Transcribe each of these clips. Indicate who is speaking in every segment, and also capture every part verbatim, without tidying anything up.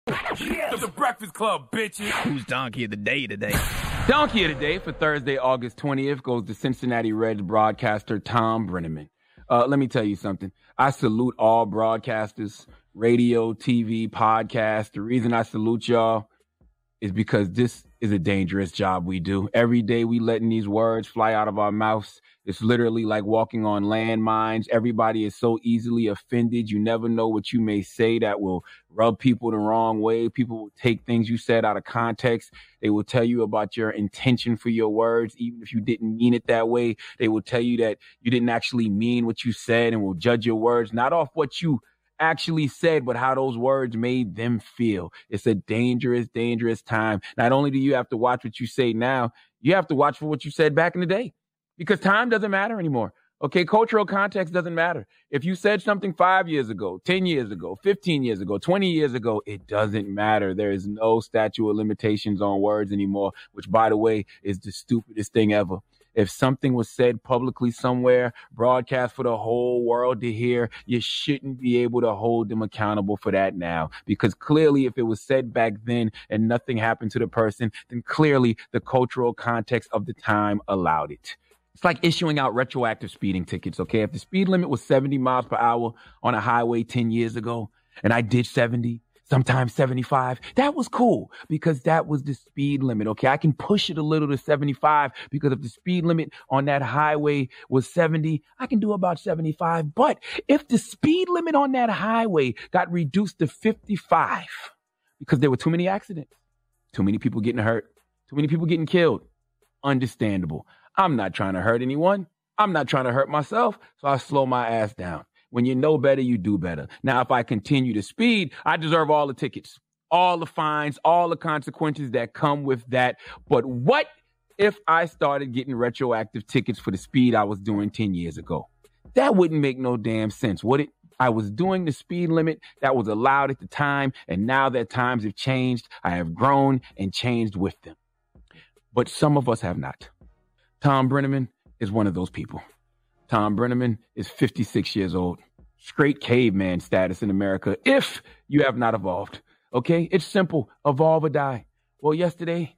Speaker 1: Yeah, it's the Breakfast Club, bitches.
Speaker 2: Who's Donkey of the Day today?
Speaker 1: Donkey of the Day for Thursday, August twentieth goes to Cincinnati Reds broadcaster Thom Brennaman. Uh, let me tell you something. I salute all broadcasters, radio, T V, podcast. The reason I salute y'all is because this is a dangerous job we do. Every day we letting these words fly out of our mouths. It's literally like walking on landmines. Everybody is so easily offended. You never know what you may say that will rub people the wrong way. People will take things you said out of context. They will tell you about your intention for your words, even if you didn't mean it that way. They will tell you that you didn't actually mean what you said and will judge your words, not off what you actually said, but how those words made them feel. It's a dangerous, dangerous time. Not only do you have to watch what you say now, you have to watch for what you said back in the day, because time doesn't matter anymore. Okay, cultural context doesn't matter. If you said something five years ago, ten years ago, fifteen years ago, twenty years ago, it doesn't matter. There is no statute of limitations on words anymore, which, by the way, is the stupidest thing ever. If something was said publicly somewhere, broadcast for the whole world to hear, you shouldn't be able to hold them accountable for that now. Because clearly, if it was said back then and nothing happened to the person, then clearly the cultural context of the time allowed it. It's like issuing out retroactive speeding tickets, okay? If the speed limit was seventy miles per hour on a highway ten years ago, and I did seventy, sometimes seventy-five, that was cool because that was the speed limit, okay? I can push it a little to seventy-five because if the speed limit on that highway was seventy, I can do about seventy-five. But if the speed limit on that highway got reduced to fifty-five because there were too many accidents, too many people getting hurt, too many people getting killed, understandable. I'm not trying to hurt anyone. I'm not trying to hurt myself, so I slow my ass down. When you know better, you do better. Now, if I continue to speed, I deserve all the tickets, all the fines, all the consequences that come with that. But what if I started getting retroactive tickets for the speed I was doing ten years ago? That wouldn't make no damn sense, would it? I was doing the speed limit that was allowed at the time, and now that times have changed, I have grown and changed with them. But some of us have not. Thom Brennaman is one of those people. Thom Brennaman is fifty-six years old. Straight caveman status in America if you have not evolved. Okay? It's simple. Evolve or die. Well, yesterday,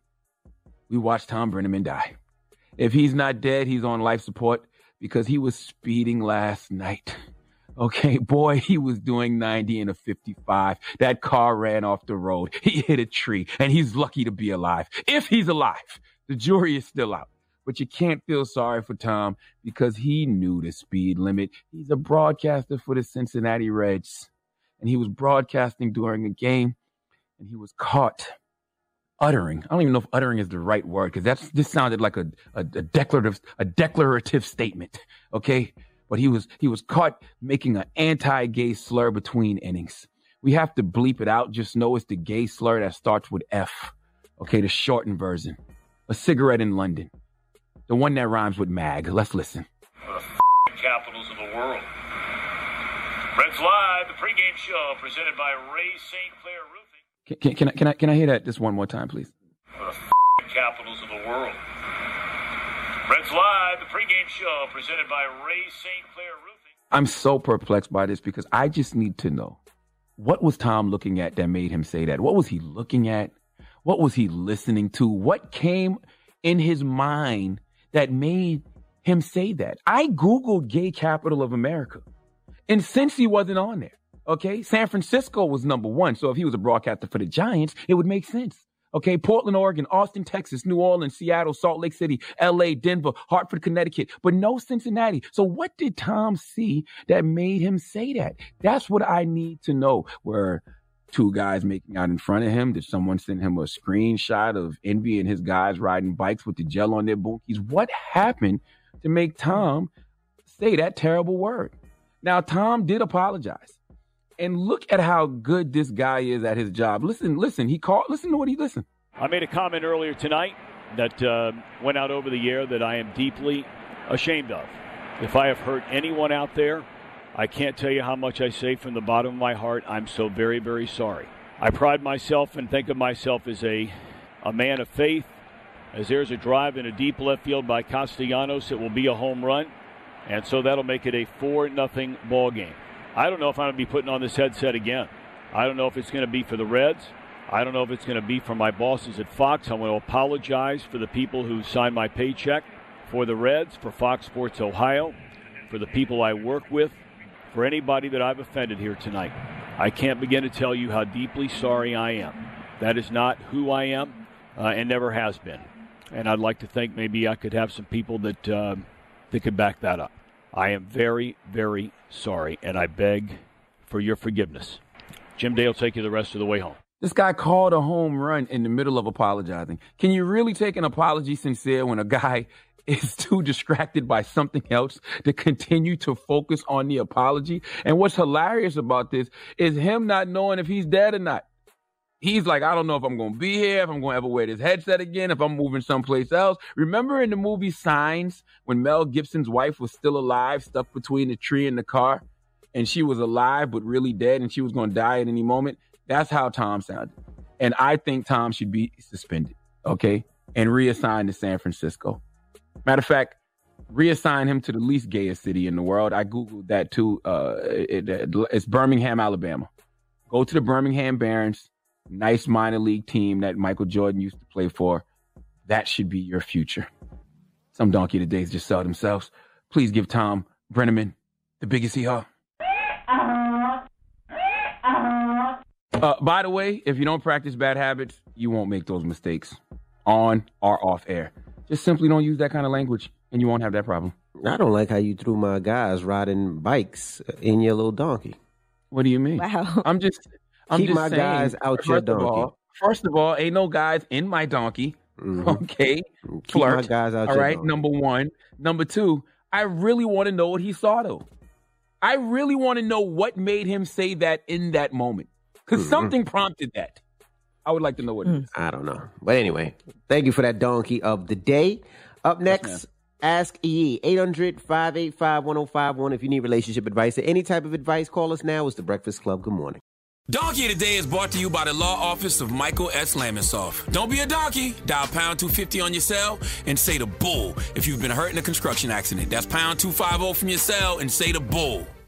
Speaker 1: we watched Thom Brennaman die. If he's not dead, he's on life support because he was speeding last night. Okay, boy, he was doing ninety in a fifty-five. That car ran off the road. He hit a tree, and he's lucky to be alive. If he's alive, the jury is still out. But you can't feel sorry for Thom because he knew the speed limit. He's a broadcaster for the Cincinnati Reds, and he was broadcasting during a game, and he was caught uttering. I don't even know if uttering is the right word because that's this sounded like a, a, a declarative a declarative statement. Okay, but he was he was caught making an anti-gay slur between innings. We have to bleep it out. Just know it's the gay slur that starts with F. Okay, the shortened version. A cigarette in London. The one that rhymes with mag. Let's listen.
Speaker 3: The f***ing capitals of the world. Reds Live, the pregame show presented by Ray Saint Clair Roofing.
Speaker 1: Can, can, can, I, can, I, can I hear that just one more time, please?
Speaker 3: The f***ing capitals of the world. Reds Live, the pregame show presented by Ray Saint Clair Roofing.
Speaker 1: I'm so perplexed by this because I just need to know, what was Thom looking at that made him say that? What was he looking at? What was he listening to? What came in his mind that made him say that? I Googled gay capital of America. And since he wasn't on there, okay, San Francisco was number one. So if he was a broadcaster for the Giants, it would make sense. Okay, Portland, Oregon, Austin, Texas, New Orleans, Seattle, Salt Lake City, L A, Denver, Hartford, Connecticut, but no Cincinnati. So what did Thom see that made him say that? That's what I need to know. Were two guys making out in front of him? Did someone send him a screenshot of Envy and his guys riding bikes with the gel on their bunkies? What happened to make Thom say that terrible word? Now, Thom did apologize. And look at how good this guy is at his job. Listen, listen, he called, listen to what he listened.
Speaker 4: I made a comment earlier tonight that uh, went out over the air that I am deeply ashamed of. If I have hurt anyone out there, I can't tell you how much I say from the bottom of my heart. I'm so very, very sorry. I pride myself and think of myself as a, a man of faith. As there's a drive in a deep left field by Castellanos, it will be a home run. And so that'll make it a four nothing ball game. I don't know if I'm going to be putting on this headset again. I don't know if it's going to be for the Reds. I don't know if it's going to be from my bosses at Fox. I'm going to apologize for the people who signed my paycheck for the Reds, for Fox Sports Ohio, for the people I work with, for anybody that I've offended here tonight. I can't begin to tell you how deeply sorry I am. That is not who I am uh, and never has been. And I'd like to think maybe I could have some people that, uh, that could back that up. I am very, very sorry, and I beg for your forgiveness. Jim Day will take you the rest of the way home.
Speaker 1: This guy called a home run in the middle of apologizing. Can you really take an apology sincere when a guy is too distracted by something else to continue to focus on the apology? And what's hilarious about this is him not knowing if he's dead or not. He's like, I don't know if I'm going to be here, if I'm going to ever wear this headset again, if I'm moving someplace else. Remember in the movie Signs when Mel Gibson's wife was still alive, stuck between the tree and the car, and she was alive but really dead and she was going to die at any moment? That's how Tom sounded. And I think Tom should be suspended, okay, and reassigned to San Francisco. Matter of fact, reassign him to the least gayest city in the world. I Googled that too. Uh, it, it, it's Birmingham, Alabama. Go to the Birmingham Barons, nice minor league team that Michael Jordan used to play for. That should be your future. Some donkey of the days just sell themselves. Please give Tom Brenneman the biggest hee-haw. Uh, by the way, if you don't practice bad habits, you won't make those mistakes on or off air. Just simply don't use that kind of language, and you won't have that problem.
Speaker 2: I don't like how you threw my guys riding bikes in your little donkey.
Speaker 1: What do you mean?
Speaker 5: Wow.
Speaker 1: I'm just, I'm
Speaker 2: Keep
Speaker 1: just
Speaker 2: my
Speaker 1: saying,
Speaker 2: guys out
Speaker 1: first
Speaker 2: your
Speaker 1: of
Speaker 2: donkey.
Speaker 1: all, first of all, ain't no guys in my donkey.
Speaker 2: Mm-hmm.
Speaker 1: Okay,
Speaker 2: Keep
Speaker 1: flirt.
Speaker 2: my guys out
Speaker 1: All
Speaker 2: your
Speaker 1: right,
Speaker 2: donkey.
Speaker 1: number one. Number two, I really want to know what he saw, though. I really want to know what made him say that in that moment. Because mm-hmm. something prompted that. I would like to know what it is.
Speaker 2: I don't know. But anyway, thank you for that donkey of the day. Up next,
Speaker 1: yes,
Speaker 2: Ask E. eight hundred, five eight five, one oh five one. If you need relationship advice or any type of advice, call us now. It's The Breakfast Club. Good morning.
Speaker 6: Donkey of the Day is brought to you by the law office of Michael S. Lamonsoff. Don't be a donkey. Dial pound two fifty on your cell and say the bull if you've been hurt in a construction accident. That's pound two fifty from your cell and say the bull.